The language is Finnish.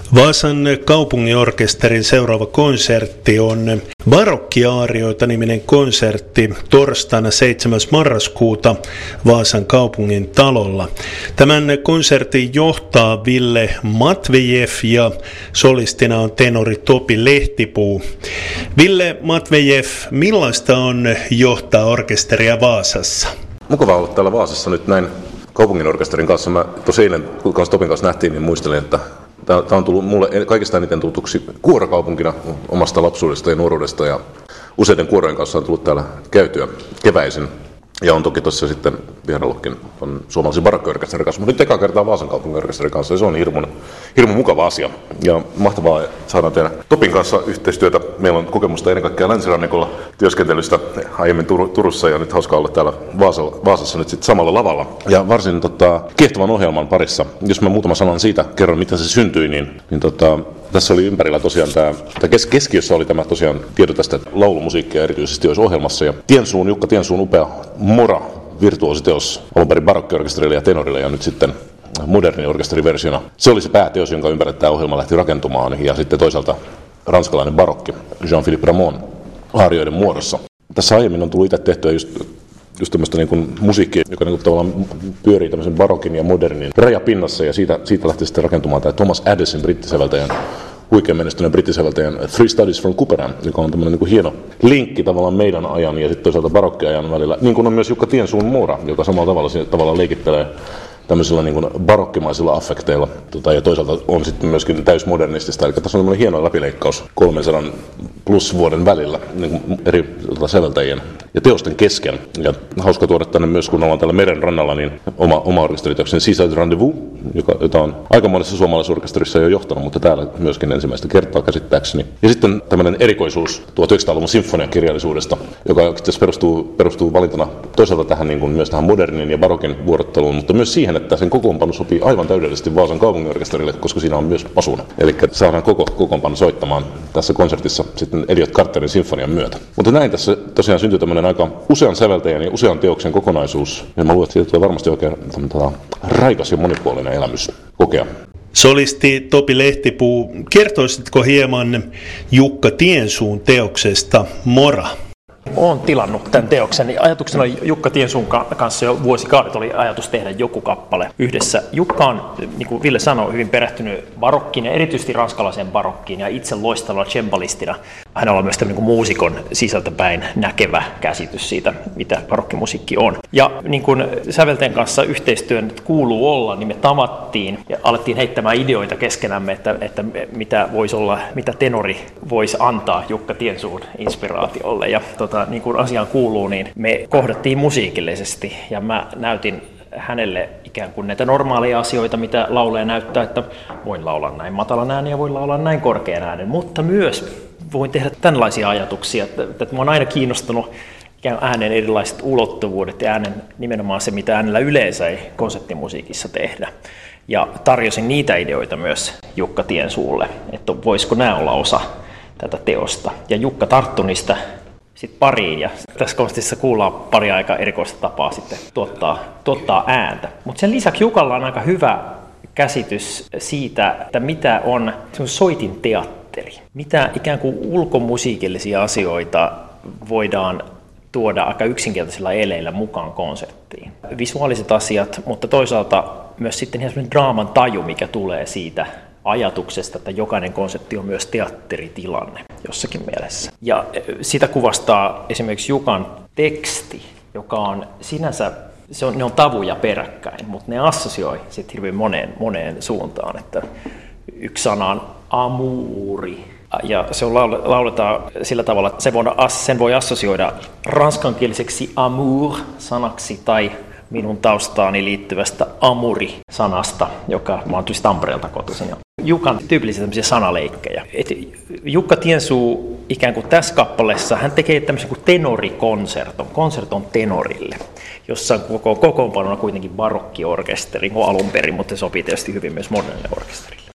Vaasan kaupunginorkesterin seuraava konsertti on Barokkiaarioita-niminen konsertti torstaina 7. marraskuuta Vaasan kaupungin talolla. Tämän konsertin johtaa Ville Matvejev ja solistina on tenori Topi Lehtipuu. Ville Matvejev, millaista on johtaa orkesteria Vaasassa? Mukava olla täällä Vaasassa nyt näin kaupunginorkesterin kanssa. Mä tosi eilen, kun Topin kanssa nähtiin, niin muistelin, että tämä on tullut mulle kaikista eniten tutuksi kuorokaupunkina omasta lapsuudesta ja nuoruudesta, ja useiden kuorojen kanssa on tullut täällä käytyä keväisin. Ja on toki tuossa sitten vieraillutkin suomalaisen barokkiorkesterin kanssa, mutta nyt eka kertaa Vaasan kaupunginorkesterin kanssa, ja se on hirmu mukava asia. Ja mahtavaa, että saadaan tehdä Topin kanssa yhteistyötä. Meillä on kokemusta ennen kaikkea länsirannikolla työskentelystä aiemmin Turussa, ja nyt hauskaa olla täällä Vaasassa nyt sitten samalla lavalla. Ja varsin kiehtovan ohjelman parissa. Jos mä muutama sanan siitä kerron, miten se syntyi, niin tässä oli ympärillä tosiaan keskiössä oli tämä tosiaan tieto tästä, että laulumusiikkia erityisesti olisi ohjelmassa. Ja Jukka Tiensuun upea Mora virtuositeos alun perin barokkiorkesterille ja tenorille ja nyt sitten moderni orkesteriversiona. Se oli se pääteos, jonka ympärillä tämä ohjelma lähti rakentumaan, ja sitten toisaalta ranskalainen barokki Jean-Philippe Rameau aarioiden muodossa. Tässä aiemmin on tullut itse tehtyä just tämmöistä niin kuin musiikkia, joka niin kuin tavallaan pyörii tämmöisen barokin ja modernin rajapinnassa, ja siitä lähti sitten rakentumaan tämä Thomas Addesin brittisäveltäjän, huikean menestyneen brittisäveltäjän Three Studies from Couperin, joka on tämmöinen niin kuin hieno linkki tavallaan meidän ajan ja sitten toisaalta barokkiajan välillä, niin kuin on myös Jukka Tiensuun Mora, joka samalla tavalla leikittelee tämmöisillä niin kuin barokkimaisilla affekteilla, ja toisaalta on sitten myöskin täysmodernistista, eli tässä on tämmöinen hieno läpileikkaus 300 plus vuoden välillä niin kuin eri säveltäjien ja teosten kesken. Ja hauska tuoda tänne myös, kun ollaan täällä meren rannalla, niin oma orkesteriteoksen Seaside Rendezvous, jota on aika monessa suomalaisorkesterissa jo johtanut, mutta täällä myöskin ensimmäistä kertaa käsittääkseni. Ja sitten tämmöinen erikoisuus 1900-luvun sinfoniakirjallisuudesta, joka itse asiassa perustuu valintana toisaalta tähän, niin kuin myös tähän modernin ja barokin vuorotteluun, mutta myös siihen, että sen kokoonpano sopii aivan täydellisesti Vaasan kaupunginorkesterille, koska siinä on myös pasuna. Eli saadaan koko kokoonpano soittamaan tässä konsertissa sitten Elliot Carterin sinfonian myötä. Mutta näin tässä tosiaan syntyy tämmöinen aika usean säveltäjän ja usean teoksen kokonaisuus. Ja mä luulen, että siitä tulee varmasti oikein raikas ja monipuolinen elämys kokea. Solisti Topi Lehtipuu, kertoisitko hieman Jukka Tiensuun teoksesta Mora? Olen tilannut tämän teoksen. Ajatuksena Jukka Tiensuun kanssa jo vuosikaudet oli ajatus tehdä joku kappale yhdessä. Jukka on, niin kuin Ville sanoi, hyvin perehtynyt barokkiin ja erityisesti ranskalaiseen barokkiin ja itse loistavalla cembalistina. Hänellä on myös tämmöinen muusikon sisältäpäin näkevä käsitys siitä, mitä barokkimusiikki on. Ja niin kuin säveltäjän kanssa yhteistyön kuuluu olla, niin me tavattiin ja alettiin heittämään ideoita keskenämme, että mitä voisi olla, mitä tenori voisi antaa Jukka Tiensuun inspiraatiolle. Ja niin kuin asiaan kuuluu, niin me kohdattiin musiikillisesti ja mä näytin hänelle ikään kuin näitä normaaleja asioita, mitä laulaja näyttää, että voin laulaa näin matalan äänen ja voin laulaa näin korkean äänen, mutta myös voin tehdä tällaisia ajatuksia, että mä oon aina kiinnostunut äänen erilaiset ulottuvuudet ja äänen nimenomaan se, mitä äänellä yleensä ei konseptimusiikissa tehdä. Ja tarjosin niitä ideoita myös Jukka Tiensuulle, että voisiko nämä olla osa tätä teosta. Ja Jukka tarttui niistä sitten pariin, ja tässä konsertissa kuullaan pari aika erikoista tapaa sitten tuottaa ääntä. Mutta sen lisäksi Jukalla on aika hyvä käsitys siitä, että mitä on soitin teatteri. Mitä ikään kuin ulkomusiikillisia asioita voidaan tuoda aika yksinkertaisilla eleillä mukaan konserttiin. Visuaaliset asiat, mutta toisaalta myös sitten ihan sellainen draaman taju, mikä tulee siitä ajatuksesta, että jokainen konsepti on myös teatteritilanne jossakin mielessä. Ja sitä kuvastaa esimerkiksi Jukan teksti, joka on sinänsä, ne on tavuja peräkkäin, mutta ne assosioi sitten hyvin moneen suuntaan. Että yksi sana on amuuri, ja se lauletaan sillä tavalla, että sen voi assosioida ranskankieliseksi amour-sanaksi tai minun taustaani liittyvästä amuri-sanasta, joka mä oon Tampereelta kotoisin. Jukan tyypillisiä tämmöisiä sanaleikkejä. Jukka Tiensuu ikään kuin tässä kappaleessa, hän tekee tämmöisen kuin konserton tenorille, jossa kokoonpanona kuitenkin barokkiorkesteri alun perin, mutta se sopii tietysti hyvin myös modernille orkesteriin.